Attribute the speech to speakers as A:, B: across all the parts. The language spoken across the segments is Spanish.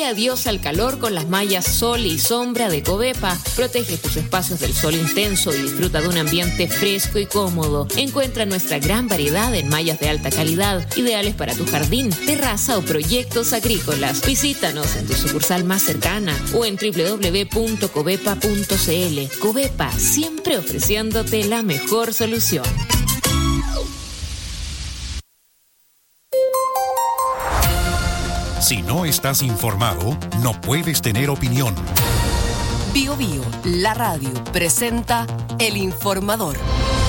A: Dile adiós al calor con las mallas Sol y Sombra de Covepa. Protege tus espacios del sol intenso y disfruta de un ambiente fresco y cómodo. Encuentra nuestra gran variedad en mallas de alta calidad, ideales para tu jardín, terraza o proyectos agrícolas. Visítanos en tu sucursal más cercana o en www.covepa.cl. Covepa, siempre ofreciéndote la mejor solución.
B: Si no estás informado, no puedes tener opinión.
C: Bio Bio, la radio, presenta El Informador.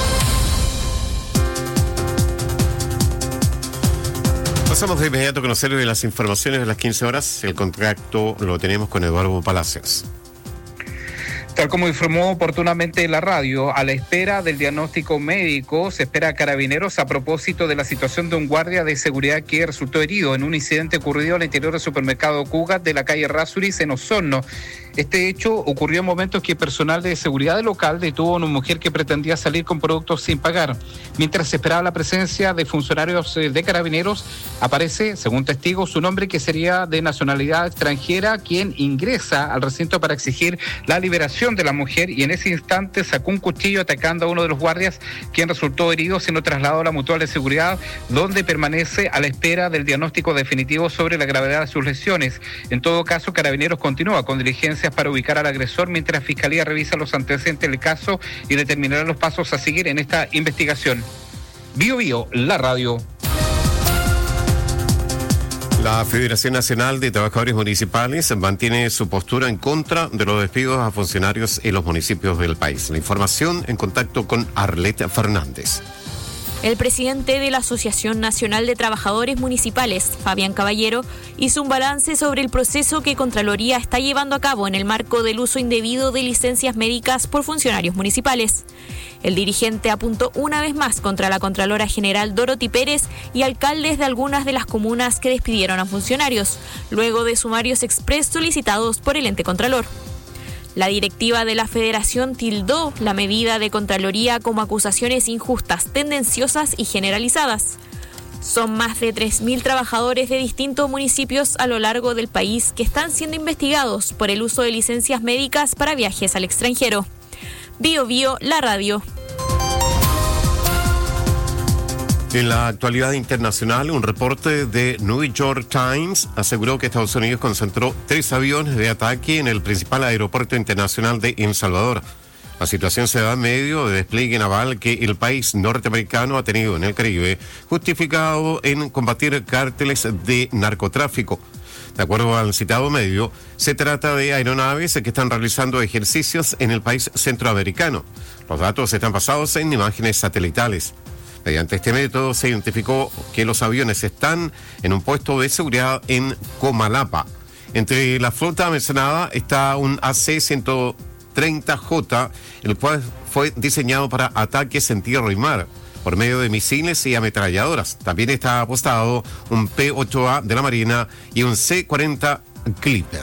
D: Pasamos de inmediato a conocer las informaciones de las 15 horas. El contacto lo tenemos con Eduardo Palacios.
E: Tal como informó oportunamente la radio, a la espera del diagnóstico médico, se espera a Carabineros a propósito de la situación de un guardia de seguridad que resultó herido en un incidente ocurrido al interior del supermercado Cugat de la calle Rasuris en Osorno. Este hecho ocurrió en momentos que personal de seguridad del local detuvo a una mujer que pretendía salir con productos sin pagar. Mientras se esperaba la presencia de funcionarios de Carabineros, aparece, según testigos, un hombre que sería de nacionalidad extranjera, quien ingresa al recinto para exigir la liberación de la mujer y en ese instante sacó un cuchillo atacando a uno de los guardias, quien resultó herido, siendo trasladado a la mutual de seguridad, donde permanece a la espera del diagnóstico definitivo sobre la gravedad de sus lesiones. En todo caso, Carabineros continúa con diligencias para ubicar al agresor, mientras la Fiscalía revisa los antecedentes del caso y determinará los pasos a seguir en esta investigación. Bio Bio, la radio.
D: La Federación Nacional de Trabajadores Municipales mantiene su postura en contra de los despidos a funcionarios en los municipios del país. La información en contacto con Arlette Fernández.
F: El presidente de la Asociación Nacional de Trabajadores Municipales, Fabián Caballero, hizo un balance sobre el proceso que Contraloría está llevando a cabo en el marco del uso indebido de licencias médicas por funcionarios municipales. El dirigente apuntó una vez más contra la Contralora General Dorothy Pérez y alcaldes de algunas de las comunas que despidieron a funcionarios, luego de sumarios exprés solicitados por el ente Contralor. La directiva de la Federación tildó la medida de Contraloría como acusaciones injustas, tendenciosas y generalizadas. Son más de 3.000 trabajadores de distintos municipios a lo largo del país que están siendo investigados por el uso de licencias médicas para viajes al extranjero. Bio Bio, la radio.
D: En la actualidad internacional, un reporte de New York Times aseguró que Estados Unidos concentró 3 aviones de ataque en el principal aeropuerto internacional de El Salvador. La situación se da en medio de despliegue naval que el país norteamericano ha tenido en el Caribe, justificado en combatir cárteles de narcotráfico. De acuerdo al citado medio, se trata de aeronaves que están realizando ejercicios en el país centroamericano. Los datos están basados en imágenes satelitales. Mediante este método se identificó que los aviones están en un puesto de seguridad en Comalapa. Entre la flota mencionada está un AC-130J, el cual fue diseñado para ataques en tierra y mar por medio de misiles y ametralladoras. También está apostado un P-8A de la Marina y un C-40 Clipper.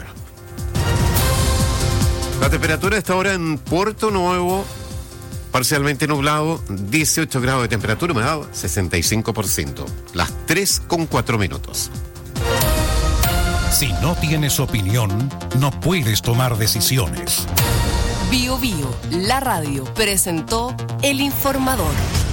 D: La temperatura está ahora en Puerto Nuevo, parcialmente nublado, 18 grados de temperatura, humedad 65%. Las 3:04.
B: Si no tienes opinión, no puedes tomar decisiones.
C: Bio Bio, la radio, presentó El Informador.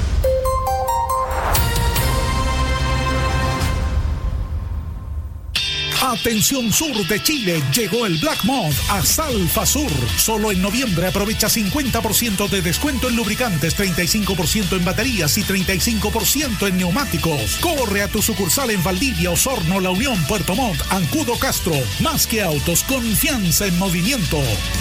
G: Atención sur de Chile, llegó el Black Month a Salfa Sur. Solo en noviembre aprovecha 50% de descuento en lubricantes, 35% en baterías y 35% en neumáticos. Corre a tu sucursal en Valdivia, Osorno, La Unión, Puerto Montt, Ancudo, Castro. Más que autos, confianza en movimiento.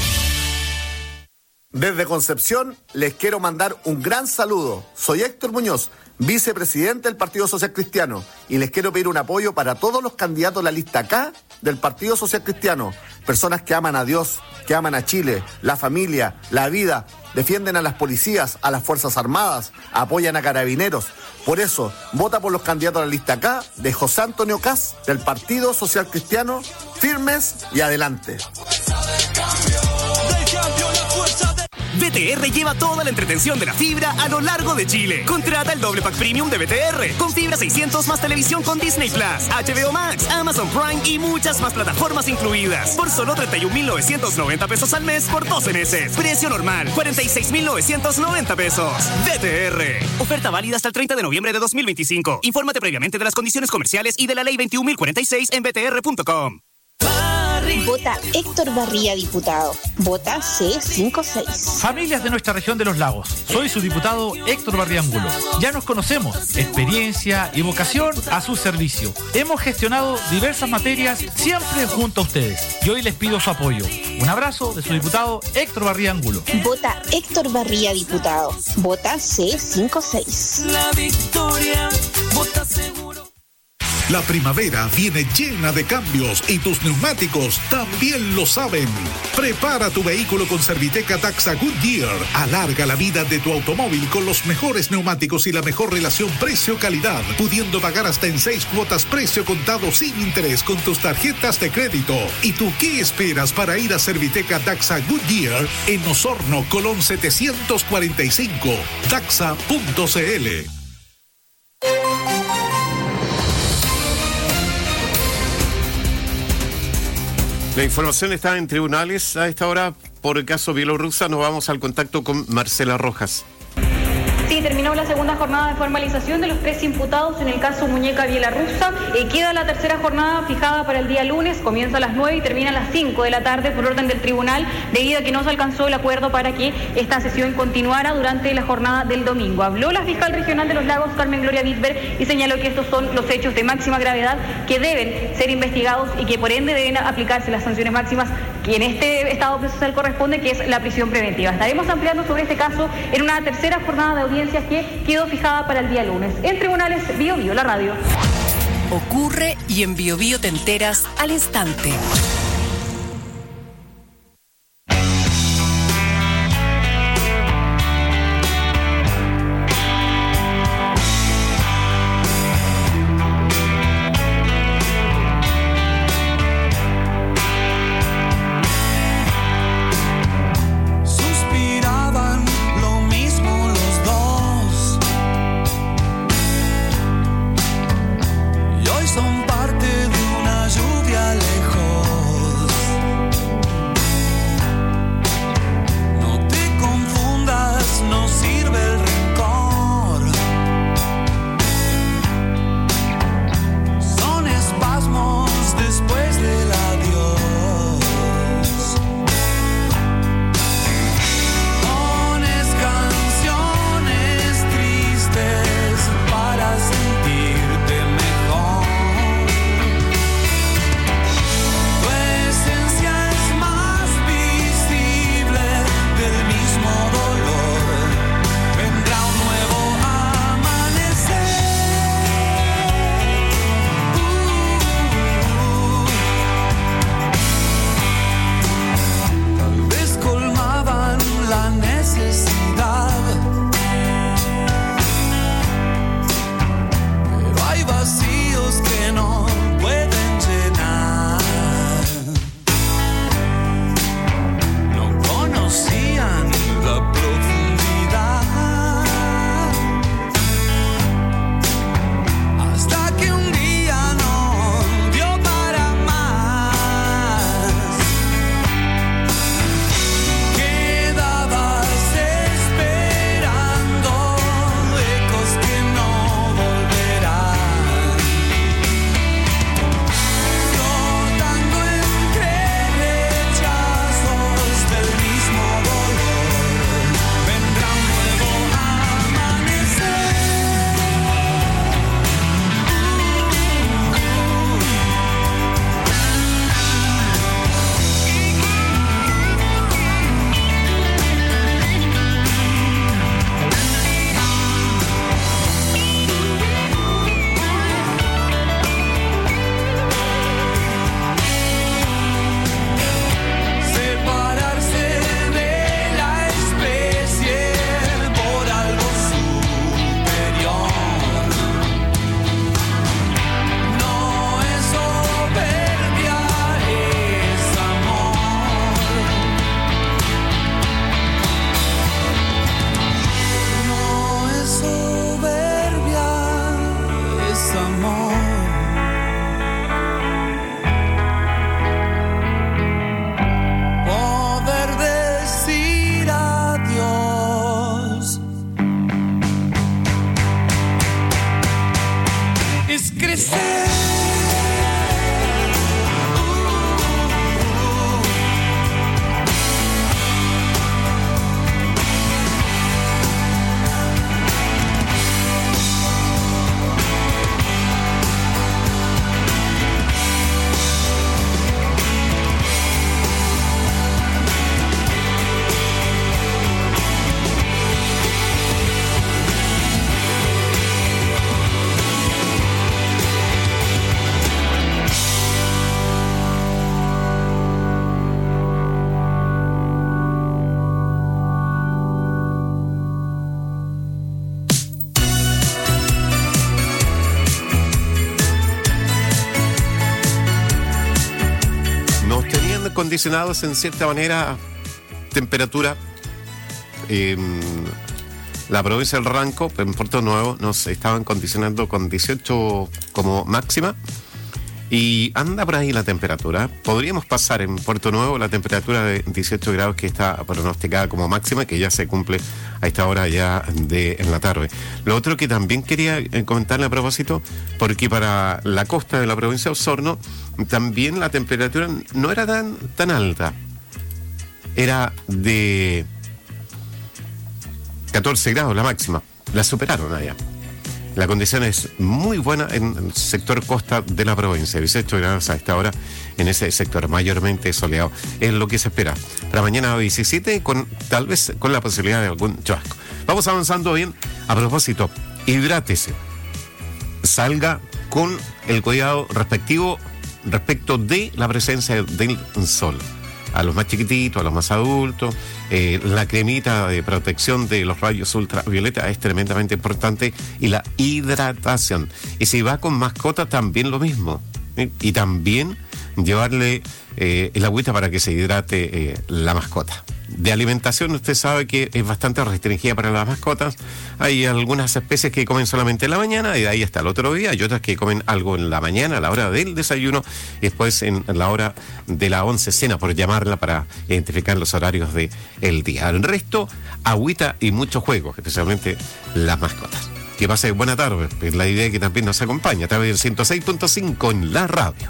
H: Desde Concepción les quiero mandar un gran saludo. Soy Héctor Muñoz, vicepresidente del Partido Social Cristiano, y les quiero pedir un apoyo para todos los candidatos de la lista K del Partido Social Cristiano. Personas que aman a Dios, que aman a Chile, la familia, la vida, defienden a las policías, a las Fuerzas Armadas, apoyan a Carabineros. Por eso, vota por los candidatos de la lista K de José Antonio Kast del Partido Social Cristiano, firmes y adelante.
I: VTR lleva toda la entretención de la fibra a lo largo de Chile. Contrata el doble pack premium de VTR con fibra 600 más televisión con Disney Plus, HBO Max, Amazon Prime y muchas más plataformas incluidas. Por solo 31.990 pesos al mes por 12 meses. Precio normal, 46.990 pesos. VTR. Oferta válida hasta el 30 de noviembre de 2025. Infórmate previamente de las condiciones comerciales y de la ley 21.046 en vtr.com.
J: Vota Héctor Barría, diputado. Vota C56.
K: Familias de nuestra región de los lagos. Soy su diputado Héctor Barría Angulo. Ya nos conocemos. Experiencia y vocación a su servicio. Hemos gestionado diversas materias siempre junto a ustedes. Y hoy les pido su apoyo. Un abrazo de su diputado Héctor Barría Angulo.
J: Vota Héctor Barría, diputado. Vota C56.
I: La victoria. Vota seguro.
G: La primavera viene llena de cambios y tus neumáticos también lo saben. Prepara tu vehículo con Serviteca Daxa Goodyear. Alarga la vida de tu automóvil con los mejores neumáticos y la mejor relación precio-calidad, pudiendo pagar hasta en 6 cuotas precio contado sin interés con tus tarjetas de crédito. ¿Y tú qué esperas para ir a Serviteca Daxa Goodyear en Osorno, Colón 745? Daxa.cl.
D: La información está en tribunales a esta hora. Por el caso bielorrusa nos vamos al contacto con Marcela Rojas.
L: Sí, terminó la segunda jornada de formalización de los 3 imputados en el caso Muñeca Bielorrusa. Queda la tercera jornada fijada para el día lunes, comienza a las 9 y termina a las 5 de la tarde por orden del tribunal, debido a que no se alcanzó el acuerdo para que esta sesión continuara durante la jornada del domingo. Habló la fiscal regional de los Lagos, Carmen Gloria Wittberg, y señaló que estos son los hechos de máxima gravedad que deben ser investigados y que por ende deben aplicarse las sanciones máximas que en este estado procesal corresponde, que es la prisión preventiva. Estaremos ampliando sobre este caso en una tercera jornada de audiencias que quedó fijada para el día lunes. En tribunales, Bio Bio, la radio.
C: Ocurre y en Bio Bio te enteras al instante.
M: Son parte de una lluvia lejos.
D: condicionados en cierta manera, temperatura. La provincia del Ranco, en Puerto Nuevo, nos estaban condicionando con 18 como máxima. Y anda por ahí la temperatura. Podríamos pasar en Puerto Nuevo la temperatura de 18 grados que está pronosticada como máxima, que ya se cumple a esta hora ya en la tarde. Lo otro que también quería comentarle a propósito, porque para la costa de la provincia de Osorno también la temperatura no era tan alta. Era de 14 grados la máxima. La superaron allá. La condición es muy buena en el sector costa de la provincia. 18 grados a esta hora en ese sector, mayormente soleado. Es lo que se espera. Para mañana 17, tal vez con la posibilidad de algún chubasco. Vamos avanzando bien. A propósito, hidrátese. Salga con el cuidado respectivo respecto de la presencia del sol. A los más chiquititos, a los más adultos, la cremita de protección de los rayos ultravioleta es tremendamente importante, y la hidratación. Y si va con mascota, también lo mismo. Y también llevarle el agüita para que se hidrate la mascota. De alimentación, usted sabe que es bastante restringida para las mascotas. Hay algunas especies que comen solamente en la mañana y de ahí hasta el otro día. Hay otras que comen algo en la mañana, a la hora del desayuno, y después en la hora de la 11 cena, por llamarla, para identificar los horarios del día. El resto, agüita y muchos juegos, especialmente las mascotas. Que pase buena tarde. Es la idea que también nos acompaña a través del 106.5 en la radio.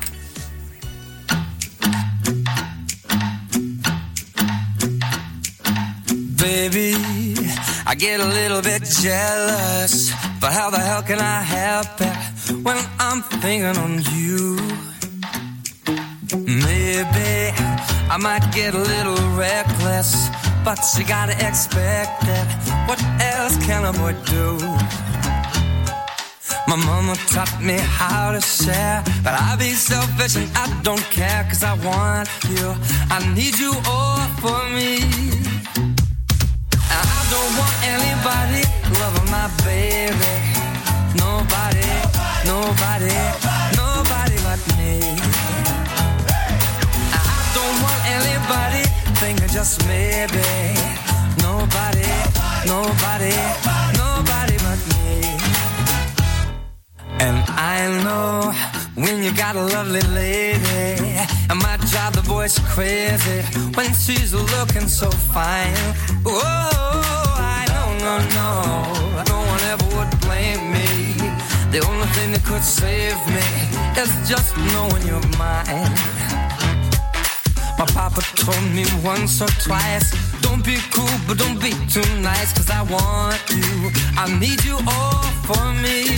M: Baby, I get a little bit jealous, but how the hell can I help it when I'm thinking on you? Maybe I might get a little reckless, but you gotta expect it. What else can a boy do? My mama taught me how to share, but I be selfish and I don't care, 'cause I want you, I need you all for me. I don't want anybody loving my baby. Nobody, nobody, nobody but me. I don't want anybody thinking just maybe. Nobody, nobody, nobody but me. And I know when you got a lovely lady, it might drive the boys crazy when she's looking so fine. Oh, I don't know, no one ever would blame me. The only thing that could save me is just knowing you're mine. My papa told me once or twice, don't be cool, but don't be too nice, 'cause I want you, I need you all for me.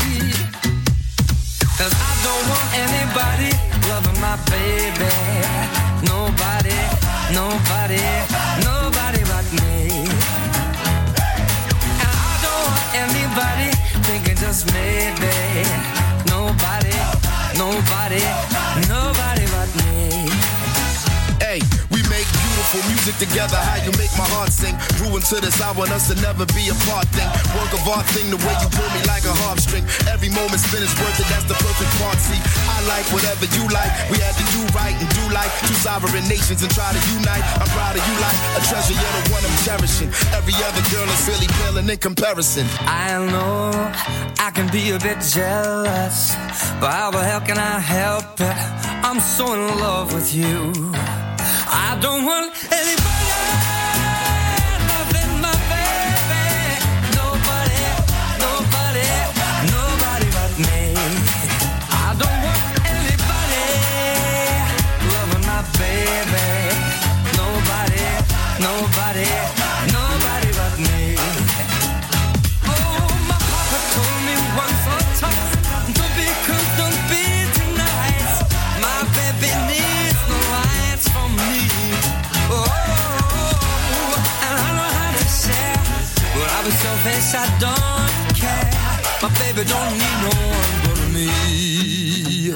M: 'Cause I don't want anybody loving my baby. Nobody, nobody, nobody but me. And I don't want anybody thinking just maybe. Nobody, nobody, nobody but me.
N: Hey, we make beautiful music together, how you make my heart sing. Grew into this, I want us to never be apart thing. Work of art thing, the way you pull me like a harp string. Every moment spent is worth it, that's the perfect part. See, I like whatever you like. We had to do right and do like two sovereign nations and try to unite. I'm proud of you like a treasure, you're the one I'm cherishing. Every other girl is really paling in comparison.
M: I know I can be a bit jealous, but how the hell can I help it? I'm so in love with you. I don't want anybody loving my baby. Nobody, nobody, nobody but me. I don't want anybody loving my baby. Nobody, nobody, nobody but me. Oh, my papa told me once or twice, don't be cool, don't be too nice. My baby needs no lights from me. Oh, and I know how to share, but I'll be selfish, I don't care. My baby don't need no one but me.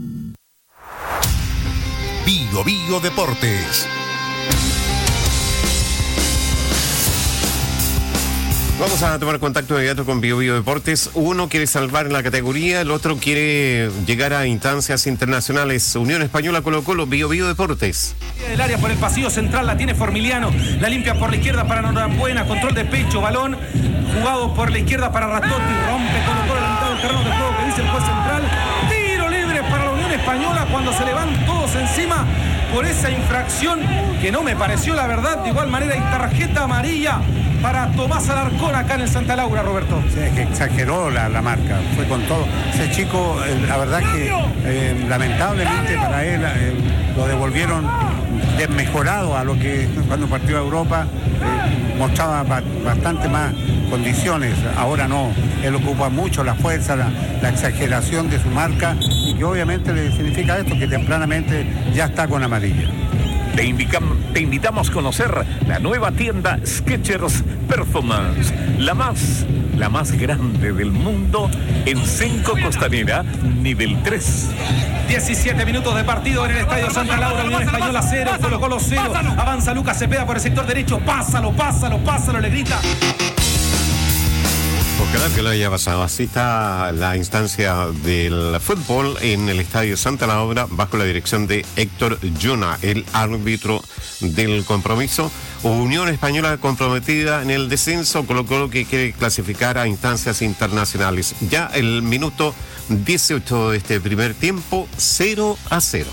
B: Bio Bio Deportes.
D: Vamos a tomar contacto inmediato con Bio Deportes. Uno quiere salvar en la categoría, el otro quiere llegar a instancias internacionales. Unión Española Colo-Colo, Bio Deportes.
O: El área por el pasillo central la tiene Formiliano, la limpia por la izquierda para Norambuena, control de pecho, balón jugado por la izquierda para Ratotti, rompe Colo-Colo la mitad del terreno de juego que dice el juez central. Tiro libre para la Unión Española cuando se le van todos encima por esa infracción que no me pareció, la verdad. De igual manera hay tarjeta amarilla para Tomás Alarcón acá en el Santa Laura, Roberto.
P: Sí, es que exageró la marca, fue con todo. Ese chico, la verdad que lamentablemente para él lo devolvieron desmejorado a lo que cuando partió a Europa mostraba bastante más condiciones. Ahora no, él ocupa mucho la fuerza, la exageración de su marca, y que obviamente le significa esto, que tempranamente ya está con amarilla.
Q: Te invitamos a conocer la nueva tienda Skechers Performance, la más grande del mundo en Cinco Costanera, nivel 3.
O: 17 minutos de partido en el Estadio Santa Laura. Unión Española 0, Colo-Colo 0. Avanza Lucas Cepeda por el sector derecho. Pásalo, le grita.
D: Ojalá que lo haya pasado. Así está la instancia del fútbol en el Estadio Santa Laura bajo la dirección de Héctor Jona, el árbitro del compromiso. Unión Española comprometida en el descenso, Colo-Colo que quiere clasificar a instancias internacionales. Ya el minuto 18 de este primer tiempo, 0-0.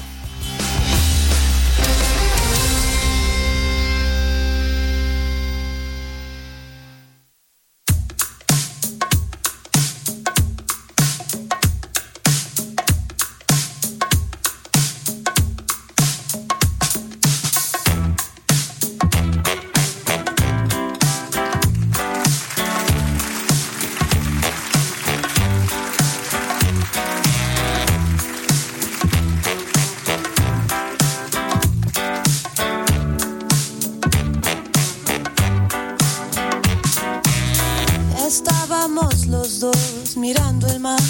R: Estábamos los dos mirando el mar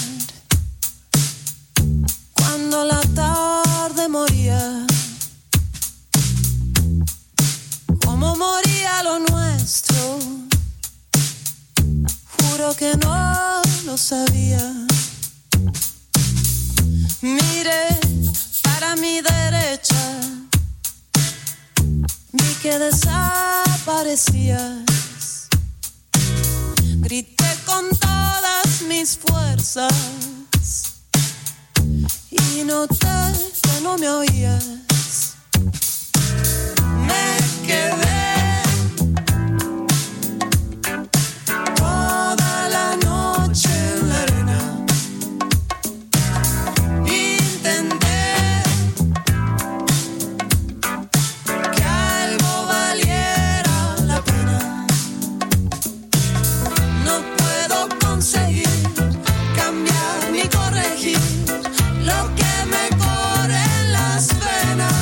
R: cuando la tarde moría, como moría lo nuestro. Juro que no lo sabía. Miré para mi derecha, vi que desaparecías. Grité con todas mis fuerzas y noté que no me oías. Me quedé toda la noche en la arena. Intenté que algo valiera la pena. No puedo conseguir cambiar ni corregir lo que me corre en las venas.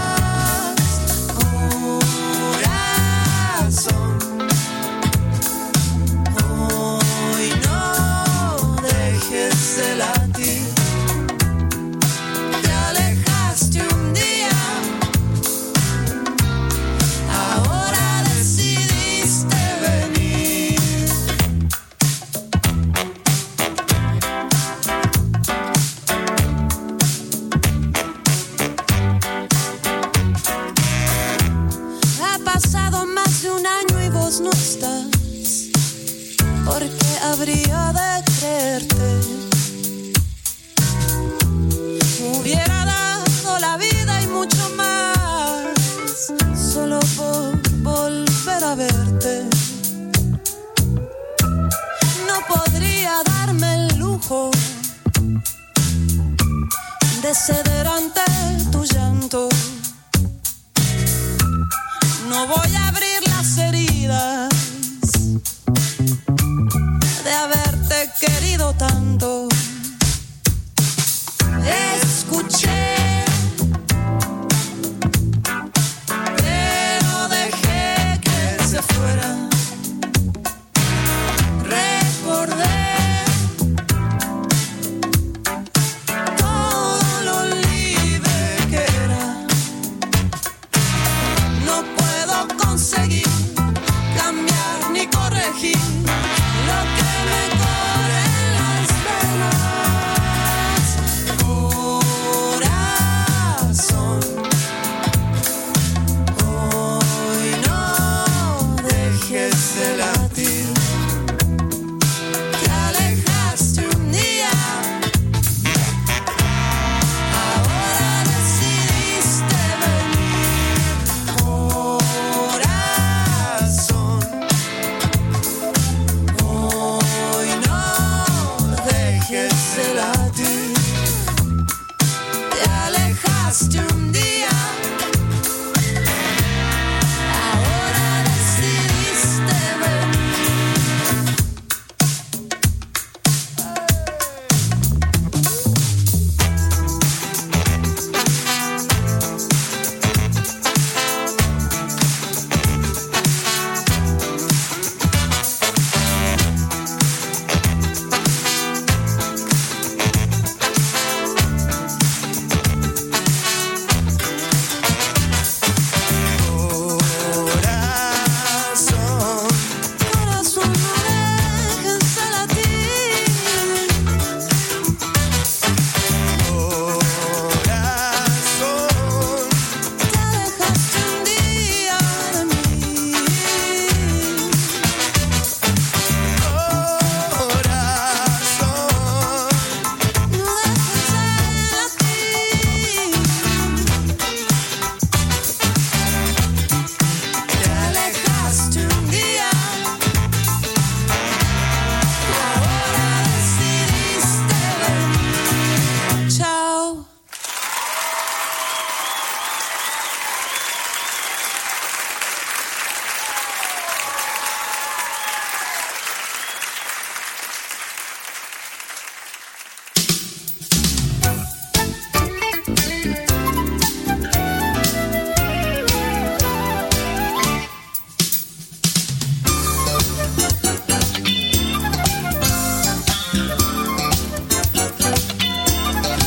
R: Corazón, hoy no dejes de latir. Te alejaste un día, ahora decidiste venir. Ha pasado más de un año y vos no estás. ¿Por qué habría de creerte? Hubiera dado la vida y mucho más solo por volver a verte. No podría darme el lujo de ceder ante tu llanto. No voy a abrir las heridas de haberte querido tanto. Escuché, pero dejé que se fuera. Recordé todo lo libre que era. No puedo conseguir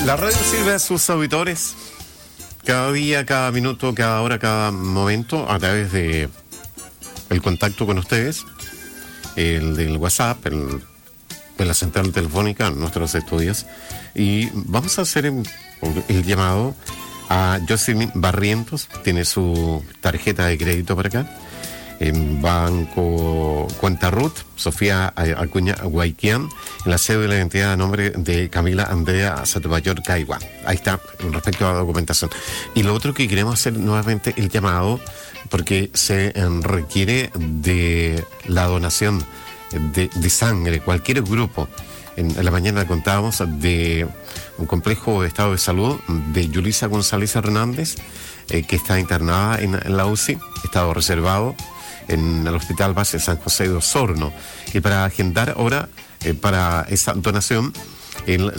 D: La radio sirve a sus auditores cada día, cada minuto, cada hora, cada momento, a través de el contacto con ustedes, el del WhatsApp, de la central telefónica, en nuestros estudios. Y vamos a hacer el llamado a Jocelyn Barrientos. Tiene su tarjeta de crédito por acá, en Banco Cuenta Ruth, Sofía Acuña Guayquián, en la cédula de identidad a nombre de Camila Andrea Sotomayor Caigua. Ahí está, respecto a la documentación. Y lo otro que queremos hacer nuevamente el llamado, porque se requiere de la donación de sangre, cualquier grupo. En la mañana contábamos de un complejo de estado de salud de Yulisa González Hernández, que está internada en la UCI, estado reservado en el Hospital Base San José de Osorno. Y para agendar ahora para esa donación, el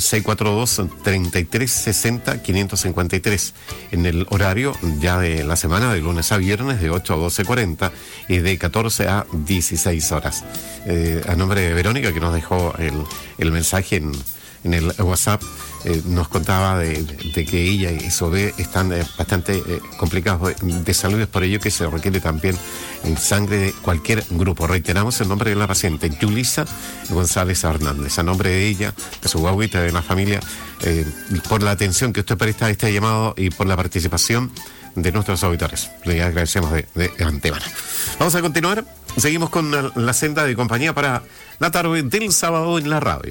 D: 642-3360-553, en el horario ya de la semana, de lunes a viernes, de 8 a 12:40 y de 14 a 16 horas. A nombre de Verónica, que nos dejó el mensaje en el WhatsApp, nos contaba de que ella y Sobe están bastante complicados de salud, es por ello que se requiere también sangre de cualquier grupo. Reiteramos el nombre de la paciente, Yulisa González Hernández, a nombre de ella, de su guaguita, de la familia, por la atención que usted presta a este llamado y por la participación de nuestros auditores. Le agradecemos de antemano. Vamos a continuar, seguimos con la senda de compañía para la tarde del sábado en la radio.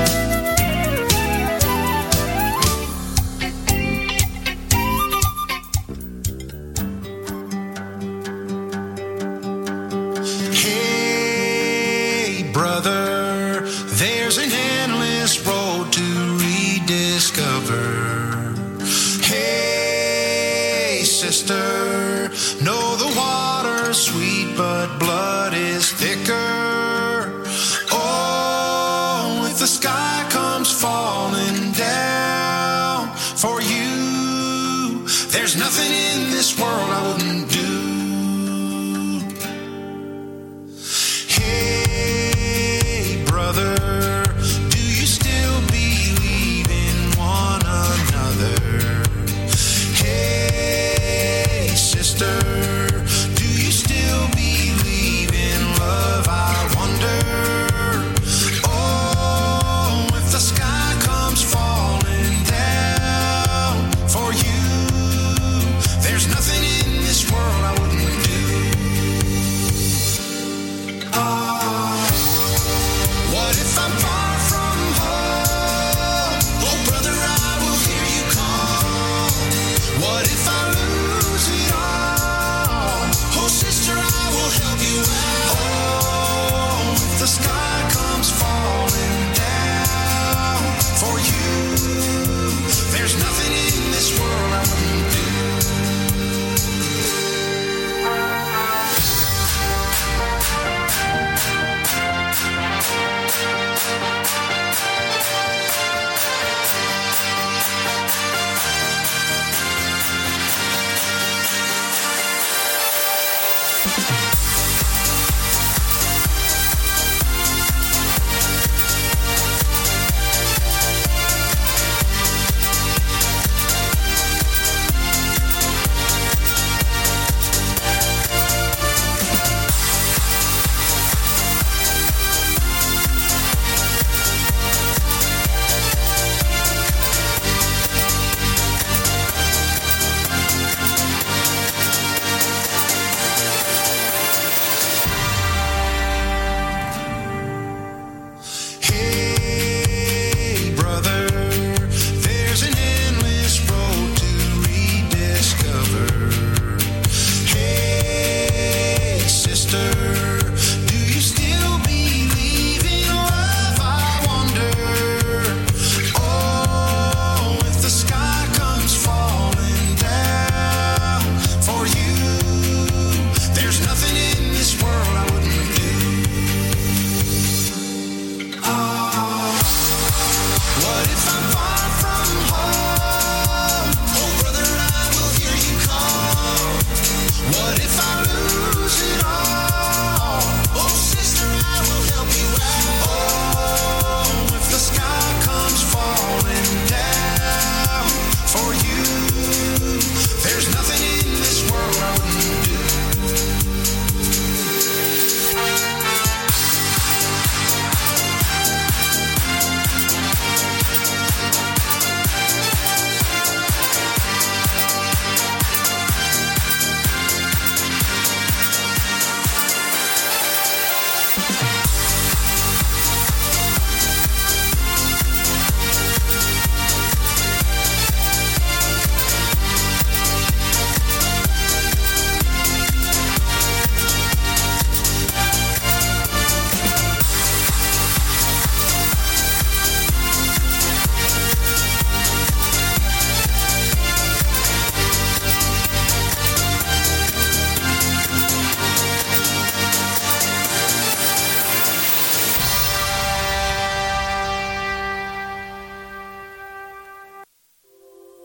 S: Brother, there's an endless road to rediscover. Hey, sister, know the water's sweet, but blood is thicker. Oh, if the sky comes falling down for you, there's nothing in this world I wouldn't do. Brother, do you still believe in one another? Hey, sister, do you still believe in love? I wonder. Oh, if the sky comes falling down for you, there's nothing in this world I wouldn't do. What if I'm far from home? Oh, brother, I will hear you call. What if I lose it all? Oh, sister, I will help you out. Oh, if the sky comes falling down for you, there's nothing in this world I wouldn't do.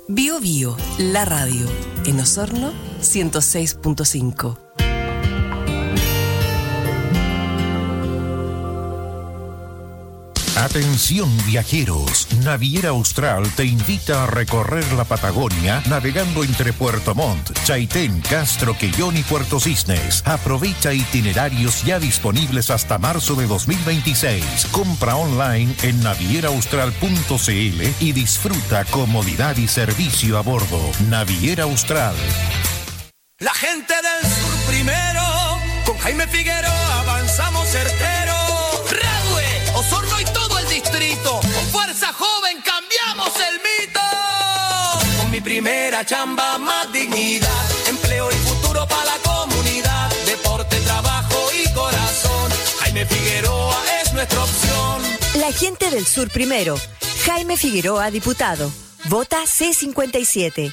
C: Bio Bio, la radio. En Osorno, 106.5.
B: Atención viajeros, Naviera Austral te invita a recorrer la Patagonia navegando entre Puerto Montt, Chaitén, Castro, Quellón y Puerto Cisnes. Aprovecha itinerarios ya disponibles hasta marzo de 2026. Compra online en navieraaustral.cl y disfruta comodidad y servicio a bordo. Naviera Austral.
S: La gente del sur primero, con Jaime Figueroa avanzamos certero. Radue, Osorno y todo el distrito, con fuerza joven cambiamos el mito. Con mi primera chamba más dignidad, empleo y futuro para la comunidad, deporte, trabajo y corazón. Jaime Figueroa es nuestra opción.
T: La gente del sur primero, Jaime Figueroa, diputado. Vota C57.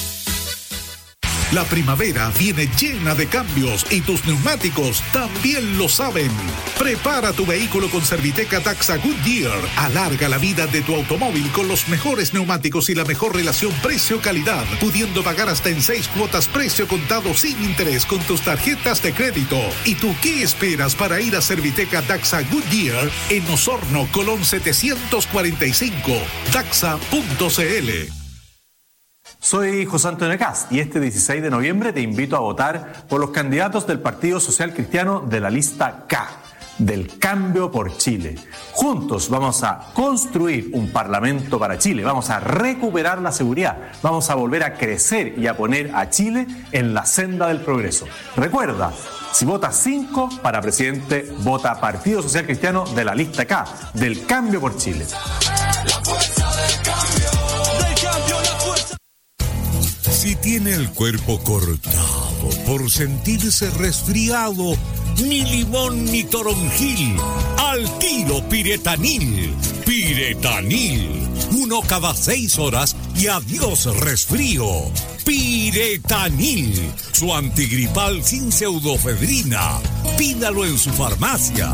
G: La primavera viene llena de cambios y tus neumáticos también lo saben. Prepara tu vehículo con Serviteca Daxa Goodyear. Alarga la vida de tu automóvil con los mejores neumáticos y la mejor relación precio-calidad, pudiendo pagar hasta en 6 cuotas precio contado sin interés con tus tarjetas de crédito. ¿Y tú qué esperas para ir a Serviteca Daxa Goodyear en Osorno, Colón 745? Daxa.cl.
U: Soy José Antonio Cast y este 16 de noviembre te invito a votar por los candidatos del Partido Social Cristiano de la lista K, del Cambio por Chile. Juntos vamos a construir un parlamento para Chile, vamos a recuperar la seguridad, vamos a volver a crecer y a poner a Chile en la senda del progreso. Recuerda, si votas 5 para presidente, vota Partido Social Cristiano de la lista K, del Cambio por Chile.
S: La fuerza del cambio, la fuerza.
V: Si tiene el cuerpo cortado por sentirse resfriado, ni limón ni toronjil, al tiro Piretanil. Piretanil, 1 cada 6 horas y adiós resfrío. Piretanil, su antigripal sin pseudofedrina. Pídalo en su farmacia.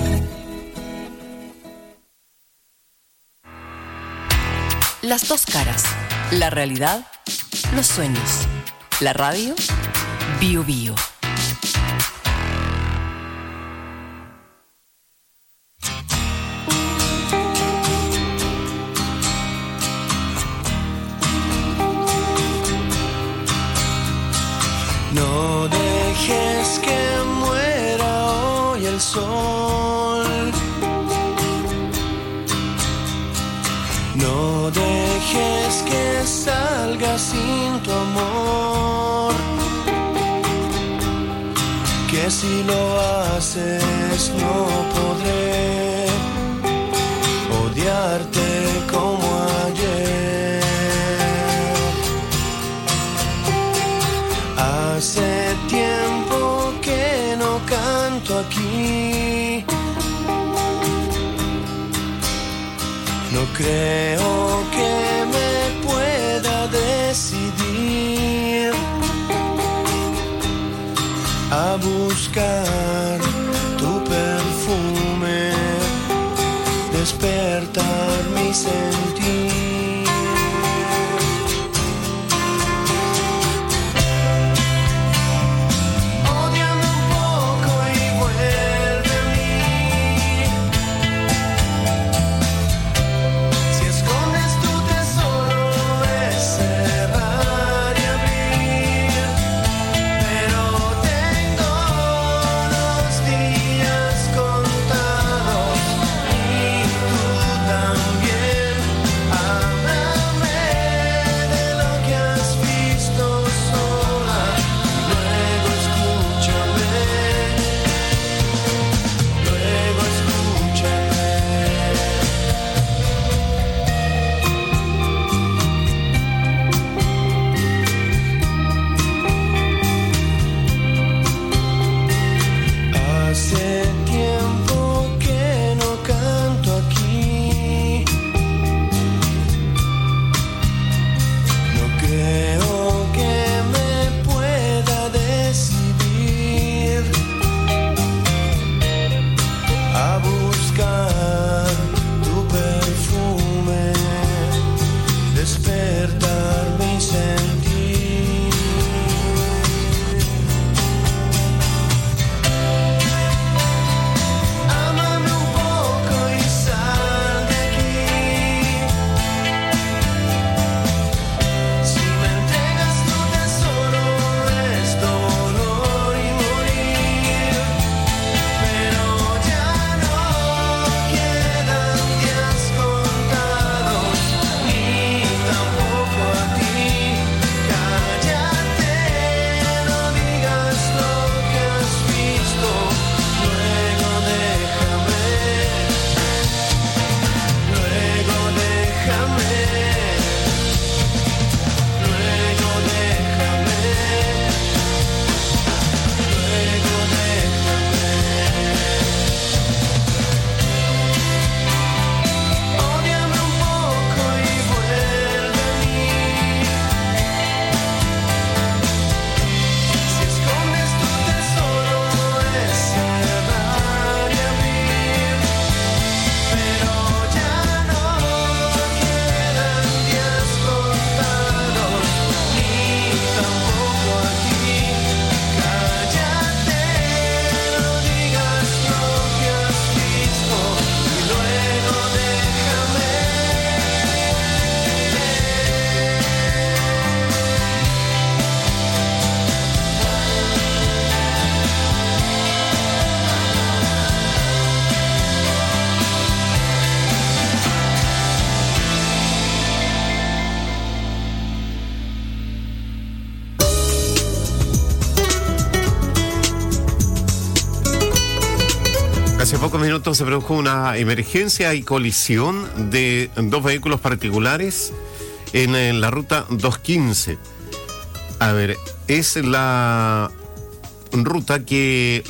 C: Las dos caras, la realidad, los sueños. La radio, Bio Bio.
S: No dejes que muera hoy el sol. No dejes que salga sin tu amor. Que si lo haces no podré odiarte como ayer. Hace tiempo que no canto aquí. No creo que me pueda decidir a buscar tu perfume, despertar mi sentir. Contados y tú también.
D: Hace pocos minutos se produjo una emergencia y colisión de dos vehículos particulares en la ruta 215. A ver, es la ruta que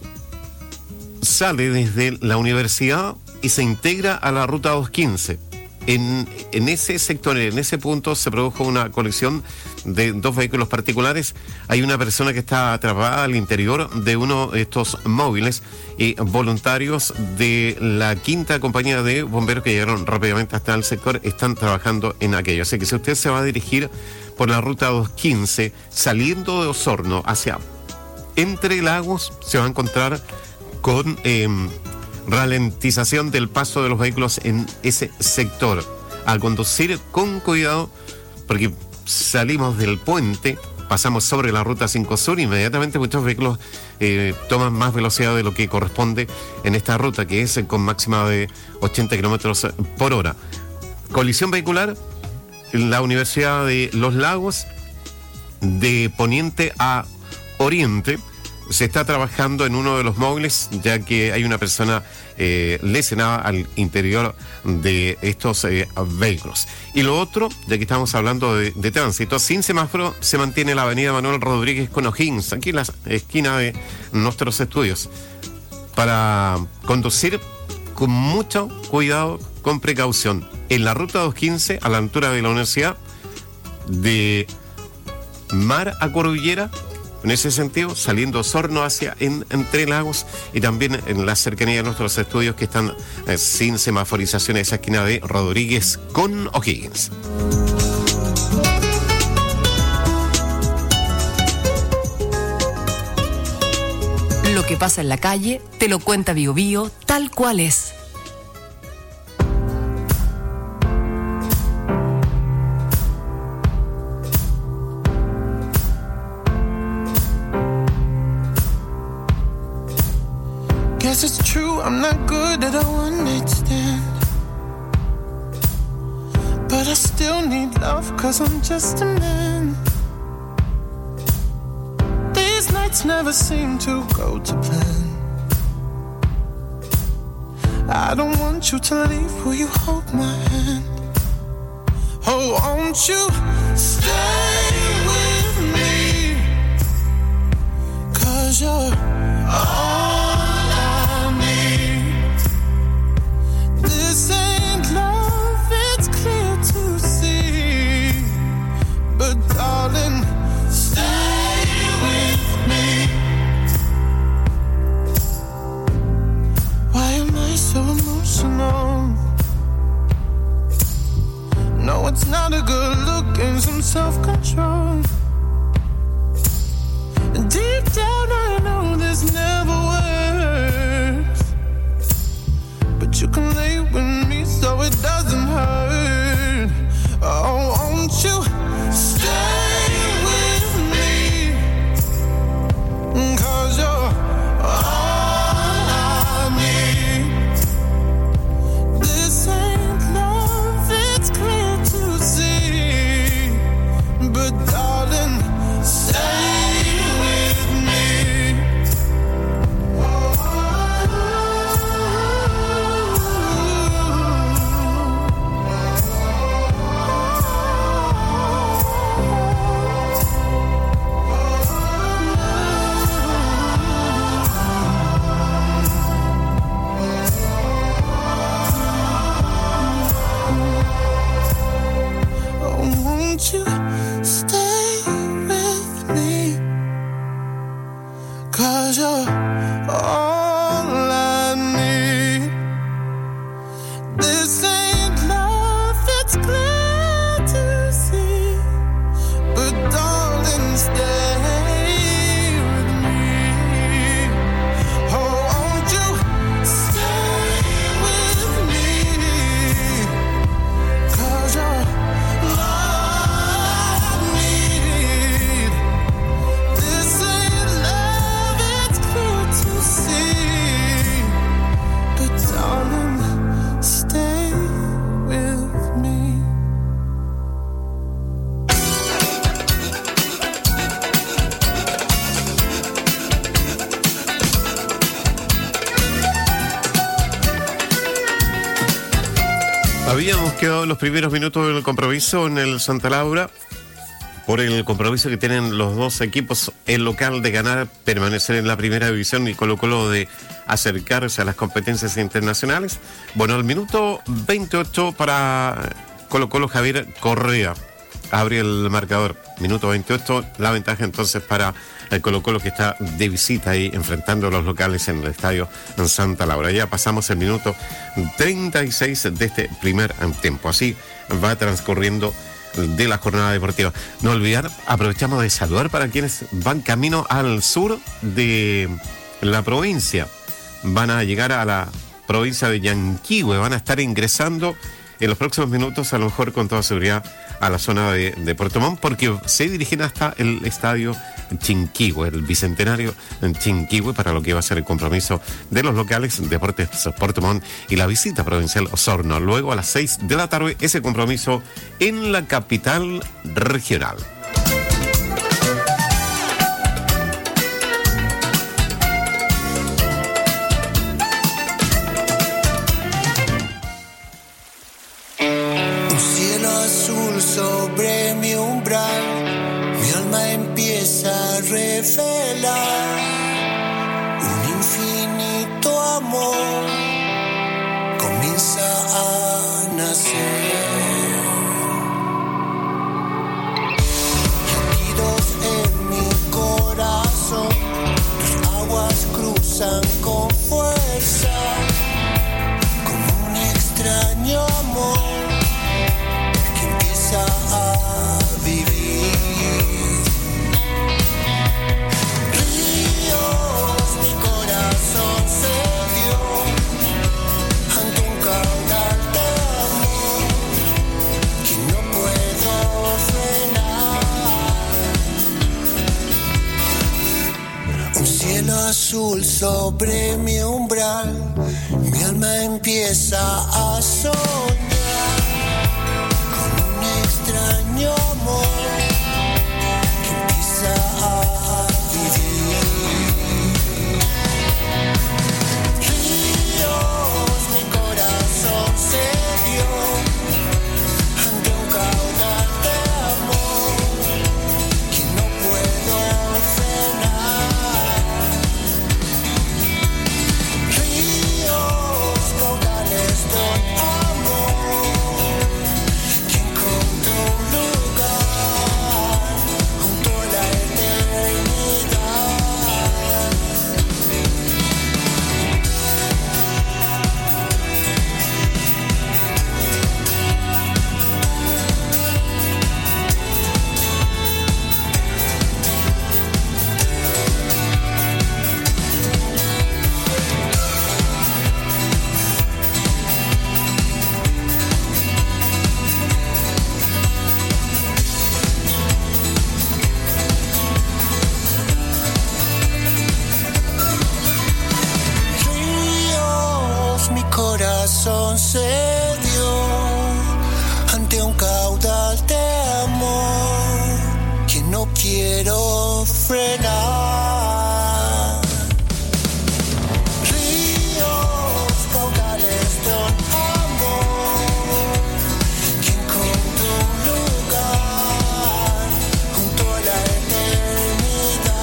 D: sale desde la universidad y se integra a la ruta 215. En ese sector, en ese punto, se produjo una colisión de dos vehículos particulares. Hay una persona que está atrapada al interior de uno de estos móviles y voluntarios de la 5ª compañía de bomberos que llegaron rápidamente hasta el sector están trabajando en aquello. Así que si usted se va a dirigir por la ruta 215, saliendo de Osorno hacia Entre Lagos, se va a encontrar con ralentización del paso de los vehículos en ese sector. Al conducir con cuidado, porque salimos del puente, pasamos sobre la ruta 5 Sur, inmediatamente muchos vehículos toman más velocidad de lo que corresponde en esta ruta, que es con máxima de 80 kilómetros por hora. Colisión vehicular en la Universidad de Los Lagos, de poniente a oriente. Se está trabajando en uno de los móviles, ya que hay una persona lesionada al interior de estos vehículos. Y lo otro, ya que estamos hablando de tránsito, sin semáforo se mantiene la avenida Manuel Rodríguez con O'Higgins, aquí en la esquina de nuestros estudios, para conducir con mucho cuidado, con precaución. En la ruta 215, a la altura de la universidad, de Mar a Cordillera, en ese sentido, saliendo Osorno hacia Entre Lagos, y también en la cercanía de nuestros estudios que están sin semaforización, esa esquina de Rodríguez con O'Higgins.
C: Lo que pasa en la calle te lo cuenta Bío Bío tal cual es.
S: Guess it's true, I'm not good at a one-night stand, but I still need love, cause I'm just a man. These nights never seem to go to plan. I don't want you to leave, will you hold my hand? Oh, won't you stay with me, cause you're all this ain't love, it's clear to see, but darling, stay with me. Why am I so emotional? No, it's not a good look and some self-control. Deep down I know this never works, but you can lay with me so it doesn't hurt. Oh, won't you stay with me, cause you're all I need. This ain't love, it's clear to see, but darling, stay. Won't you stay with me, cause you're all I need. This ain't love, it's clear to see, but darling, stay with me. Oh, won't you stay with me, cause you're see
D: Habíamos quedado en los primeros minutos del compromiso en el Santa Laura por el compromiso que tienen los dos equipos, el local de ganar, permanecer en la primera división y Colo-Colo de acercarse a las competencias internacionales. Bueno, al minuto 28 para Colo-Colo, Javier Correa abre el marcador. Minuto 28, la ventaja entonces para el Colo-Colo, que está de visita ahí enfrentando a los locales en el estadio en Santa Laura. Ya pasamos el minuto 36 de este primer tiempo. Así va transcurriendo de la jornada deportiva. No olvidar, aprovechamos de saludar para quienes van camino al sur de la provincia. Van a llegar a la provincia de Yanquihue, van a estar ingresando en los próximos minutos, a lo mejor con toda seguridad, a la zona de Puerto Montt, porque se dirigen hasta el estadio Chinquihue, el bicentenario en Chinquihue, para lo que va a ser el compromiso de los locales Deportes Puerto Montt y la visita provincial Osorno. Luego a las 6 de la tarde, ese compromiso en la capital regional.
S: Sobre mi umbral, mi alma empieza a revelar un infinito amor, comienza a nacer. Latidos en mi corazón, tus aguas cruzan con fuerza, como un extraño amor a vivir. Ríos, mi corazón se dio ante un caudal de amor que no puedo frenar. Un cielo azul sobre mi umbral, mi alma empieza a soñar. Extraño amor que empieza a vivir. Ríos, mi corazón se dio ante un caudal de amor que no puedo frenar. Ríos, caudales de se dio ante un caudal de amor que no quiero frenar. Ríos, caudales de amor que encontró un lugar junto a la eternidad.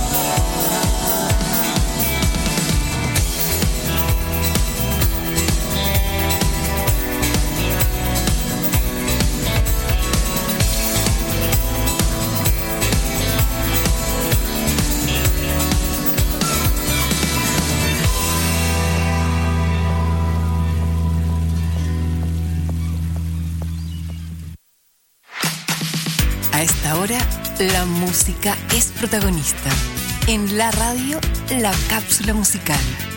C: A esta hora, la música es protagonista. En la radio, la cápsula musical.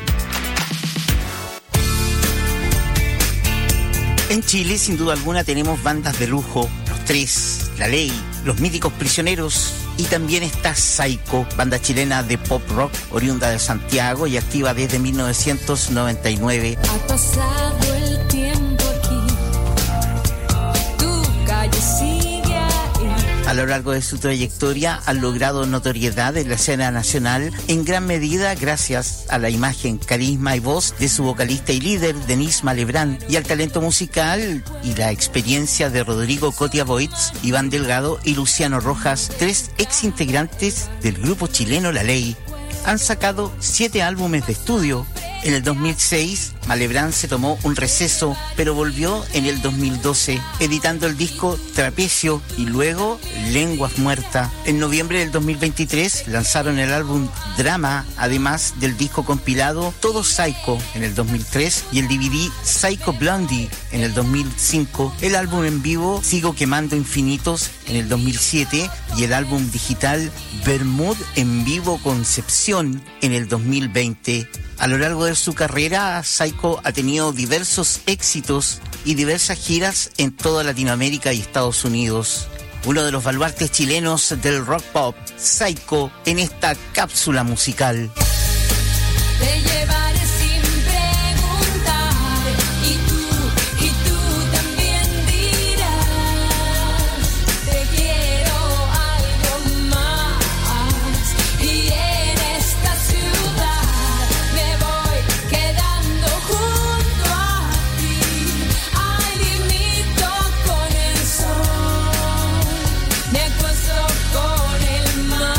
A: En Chile, sin duda alguna, tenemos bandas de lujo, Los Tres, La Ley, Los Míticos Prisioneros, y también está Psycho, banda chilena de pop rock oriunda de Santiago y activa desde 1999.
R: Ha pasado el tiempo aquí, tu calle sigue ahí.
A: A lo largo de su trayectoria han logrado notoriedad en la escena nacional en gran medida gracias a la imagen, carisma y voz de su vocalista y líder Denise Malebrán y al talento musical y la experiencia de Rodrigo Cotia Boitz, Iván Delgado y Luciano Rojas, 3 ex integrantes del grupo chileno La Ley. Han sacado 7 álbumes de estudio. En el 2006, Malebrán se tomó un receso, pero volvió en el 2012, editando el disco Trapecio y luego Lenguas Muertas. En noviembre del 2023 lanzaron el álbum Drama, además del disco compilado Todo Psycho en el 2003 y el DVD Psycho Blondie en el 2005, el álbum en vivo Sigo Quemando Infinitos en el 2007 y el álbum digital Bermud en vivo Concepción en el 2020. A lo largo de su carrera, Psycho ha tenido diversos éxitos y diversas giras en toda Latinoamérica y Estados Unidos. Uno de los baluartes chilenos del rock pop, Psycho, en esta cápsula musical.
R: Te llevaré sin preguntar y tú también dirás te quiero algo más y en esta ciudad me voy quedando junto a ti. Ay, limito con el sol, me acuesto con el mar.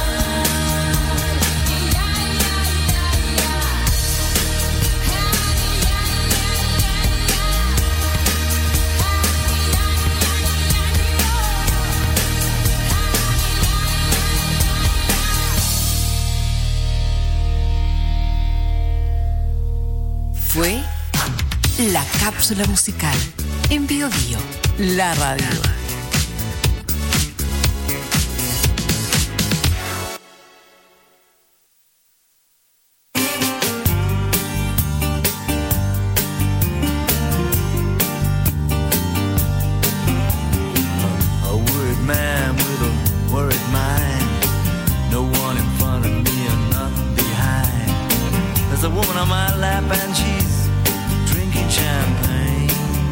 C: Fue la cápsula musical en Bio Bio, la radio.
E: A worried man with a worried mind. No one in front of me and none behind. There's a woman on my lap and she's drinking champagne.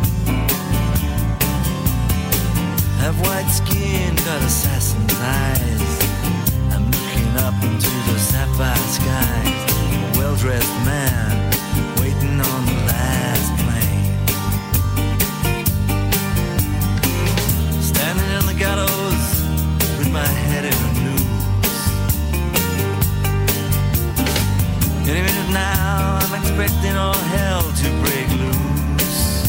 E: Have white skin, got assassin's eyes. I'm looking up into the sapphire skies. A well-dressed man waiting on the last plane. Standing in the gallows with my head in a noose. Any minute now I'm expecting all hell to break loose.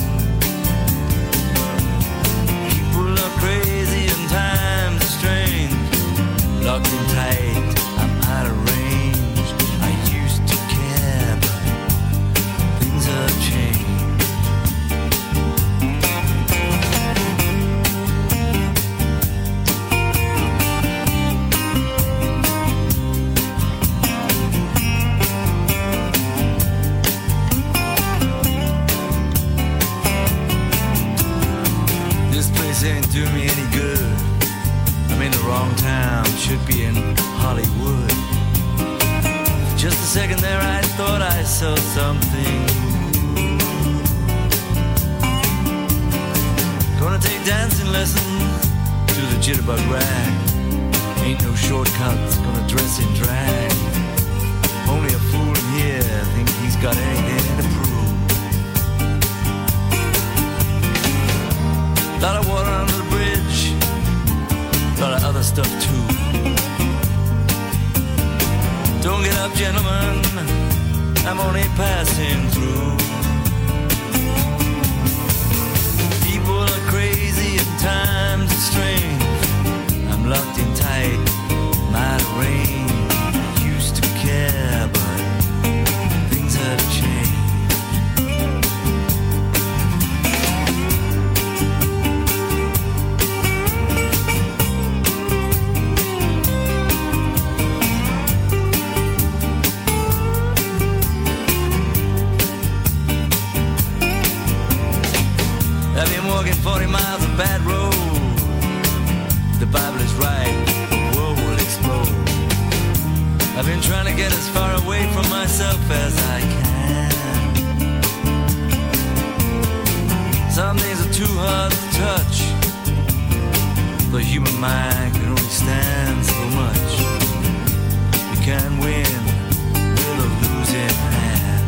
E: People are crazy and times are strange. Locked in tight, I'm out of range. I used to care, but things have changed. This place ain't doing me any good. I'm in the wrong town, should be in Hollywood. For just a second there I thought I saw something. Gonna take dancing lessons to the jitterbug rag. Ain't no shortcuts, gonna dress in drag. Only a fool in here think he's got anything to prove. Lot of water under the bridge, lot of other stuff too. Don't get up, gentlemen, I'm only passing through. People are crazy and times are strange. I'm locked in tight, my range. Used to care, but things have changed. I've been walking 40 miles of bad road. The Bible is right, the world will explode. I've been trying to get as far away from myself as I can. Some things are too hard to touch. The human mind can understand so much. You can win with a losing hand.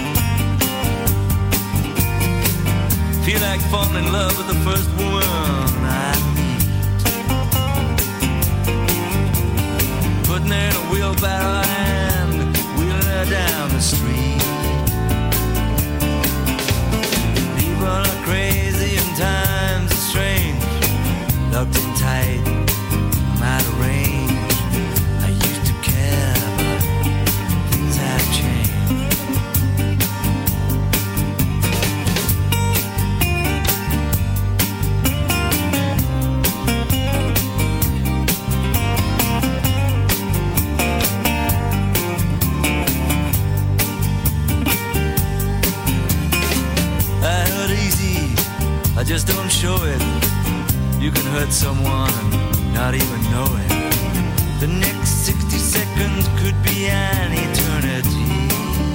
E: Feel like falling in love with the first woman I meet. Putting her in a wheelbarrow and wheeling her down the street. People are crazy and times are strange. Locked in tight, I'm out of range. I used to care, but things have changed. I heard easy, I just don't show it. You can hurt someone and not even know it. The next 60 seconds could be an eternity.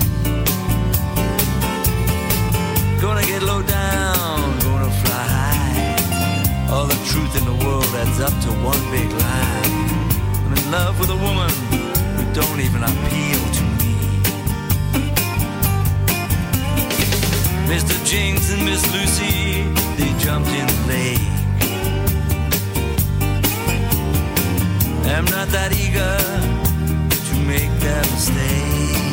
E: Gonna get low down, gonna fly high. All the truth in the world adds up to one big lie. I'm in love with a woman who don't even appeal to me. Mr. Jinx and Miss Lucy, they jumped in the lake. I'm not that eager to make that mistake.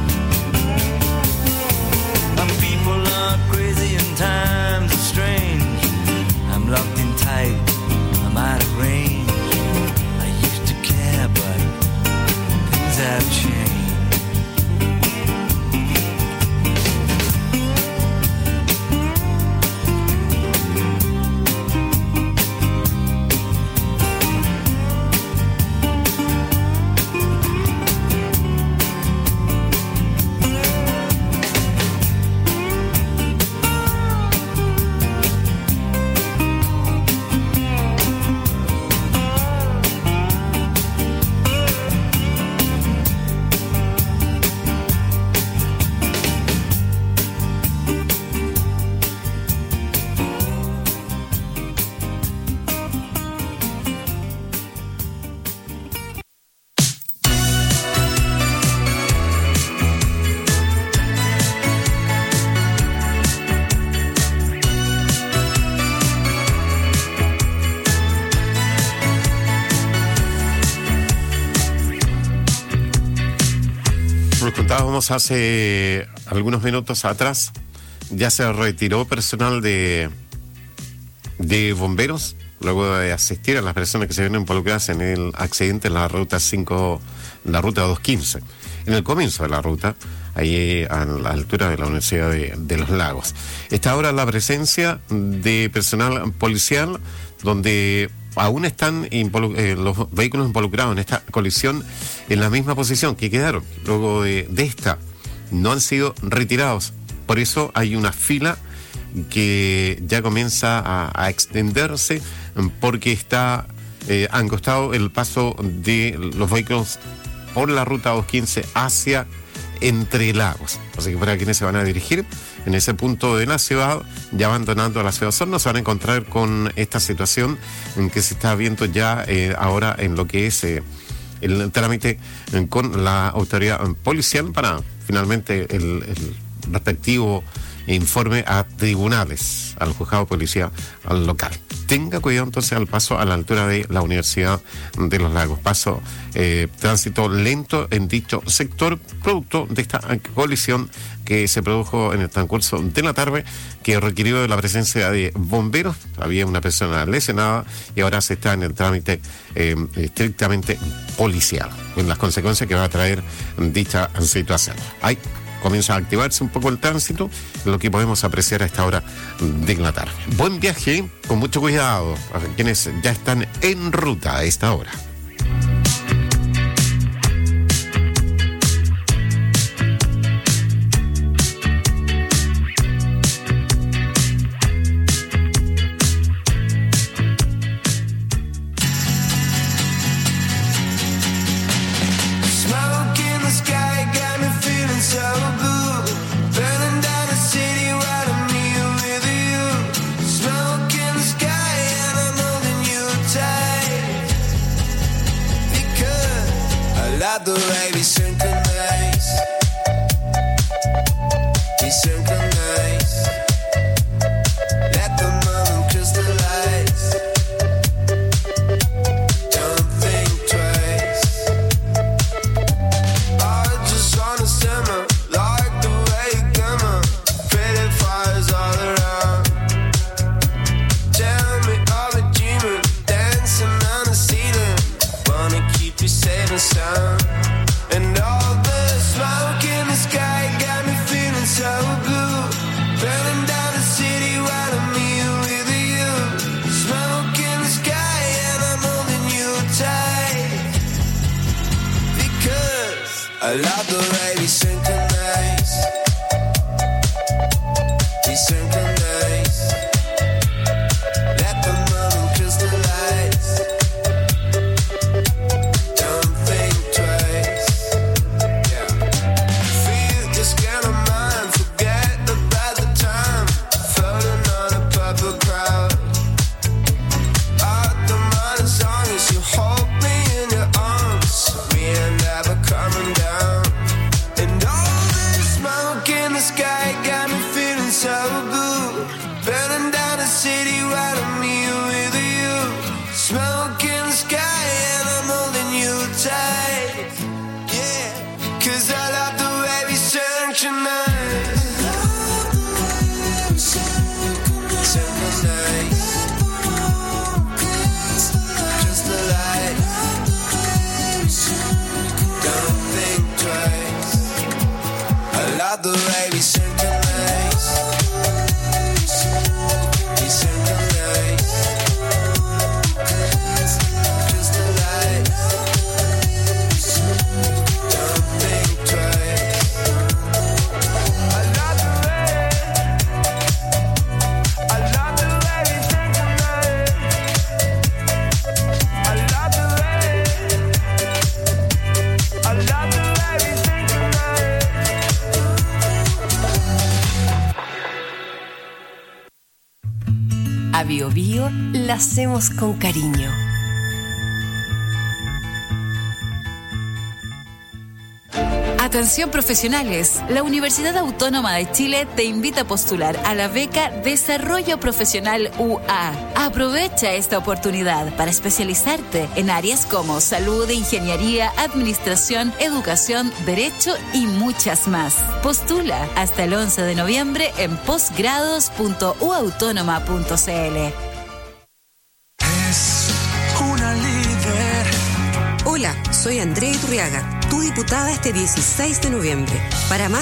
E: Some people are crazy and times are strange. I'm locked in tight, I'm out of range. I used to care, but things have changed.
D: Contábamos hace algunos minutos atrás, ya se retiró personal de bomberos luego de asistir a las personas que se ven involucradas en el accidente en la ruta 5, la ruta 215, en el comienzo de la ruta, ahí a la altura de la Universidad de Los Lagos. Está ahora la presencia de personal policial, donde aún están los vehículos involucrados en esta colisión en la misma posición que quedaron luego de esta. No han sido retirados. Por eso hay una fila que ya comienza a extenderse, porque está angostado el paso de los vehículos por la ruta 215 hacia Entre Lagos. Así que para quienes se van a dirigir en ese punto de la ciudad, ya abandonando la ciudad de Osorno, se van a encontrar con esta situación en que se está viendo ya ahora en lo que es el trámite con la autoridad policial para finalmente el respectivo informe a tribunales, al juzgado de policía al local. Tenga cuidado entonces al paso a la altura de la Universidad de Los Lagos. Paso, tránsito lento en dicho sector, producto de esta colisión que se produjo en el transcurso de la tarde, que requirió de la presencia de bomberos. Había una persona lesionada y ahora se está en el trámite estrictamente policial, en las consecuencias que va a traer dicha situación. Comienza a activarse un poco el tránsito, lo que podemos apreciar a esta hora de la tarde. Buen viaje, con mucho cuidado a quienes ya están en ruta a esta hora.
S: love the way we synchronize. We synchronize. Let the moment crystallize. Don't think twice. I just wanna simmer like the way you glimmer. Pretty fires all around. Tell me, are we dreaming? Dancing on the ceiling. Wanna keep you safe and sound. And all the smoke in the sky got me feeling so blue. Burning down the city while I'm here with you. Smoke in the sky and I'm holding you tight. Because I love the way we synchronize. We synchronize. Let the moment crystallize. Don't think twice. Yeah. Feel just get on mind. Forget about the time. Floating on a purple cloud. Out the mind as long as you hold me in your arms. We ain't never coming down. And all this smoke in the sky got me feeling so blue. Burning down the city while I'm here with you. Smoke in the sky and I'm holding you tight. Yeah, 'cause I love the way we synchronize. Synchronize. Crystallize. Don't think twice. I love the way we synchronize. We synchronize. Crystallize. Don't think twice. I love the way. I love the way we synchronize. I love the way. I love the way we synchronize.
C: A Bio Bio la hacemos con cariño. Atención profesionales, la Universidad Autónoma de Chile te invita a postular a la beca Desarrollo Profesional UA. Aprovecha esta oportunidad para especializarte en áreas como salud, ingeniería, administración, educación, derecho y muchas más. Postula hasta el 11 de noviembre en posgrados.uautonoma.cl.
M: Una líder.
F: Hola, soy Andrea Iturriaga, tu diputada este 16 de noviembre. Para más